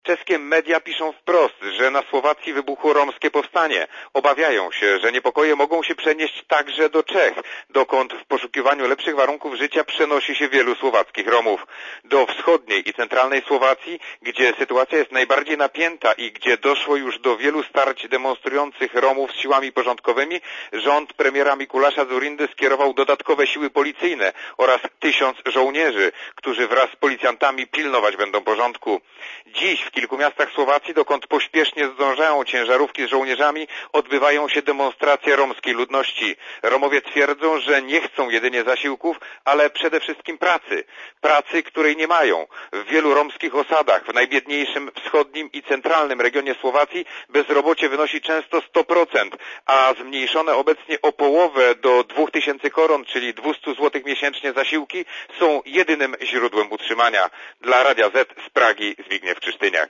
Czeskie media piszą wprost, że na Słowacji wybuchło romskie powstanie. Obawiają się, że niepokoje mogą się przenieść także do Czech, dokąd w poszukiwaniu lepszych warunków życia przenosi się wielu słowackich Romów. Do wschodniej i centralnej Słowacji, gdzie sytuacja jest najbardziej napięta i gdzie doszło już do wielu starć demonstrujących Romów z siłami porządkowymi, rząd premiera Mikulasza Dzurindy skierował dodatkowe siły policyjne oraz 1000 żołnierzy, którzy wraz z policjantami pilnować będą porządku. Dziś w kilku miastach Słowacji, dokąd pośpiesznie zdążają ciężarówki z żołnierzami, odbywają się demonstracje romskiej ludności. Romowie twierdzą, że nie chcą jedynie zasiłków, ale przede wszystkim pracy. Pracy, której nie mają. W wielu romskich osadach, w najbiedniejszym wschodnim i centralnym regionie Słowacji, bezrobocie wynosi często 100%, a zmniejszone obecnie o połowę do 2000 koron, czyli 200 zł miesięcznie zasiłki, są jedynym źródłem utrzymania. Dla Radia Z z Pragi Zbigniew Krzysztyniak.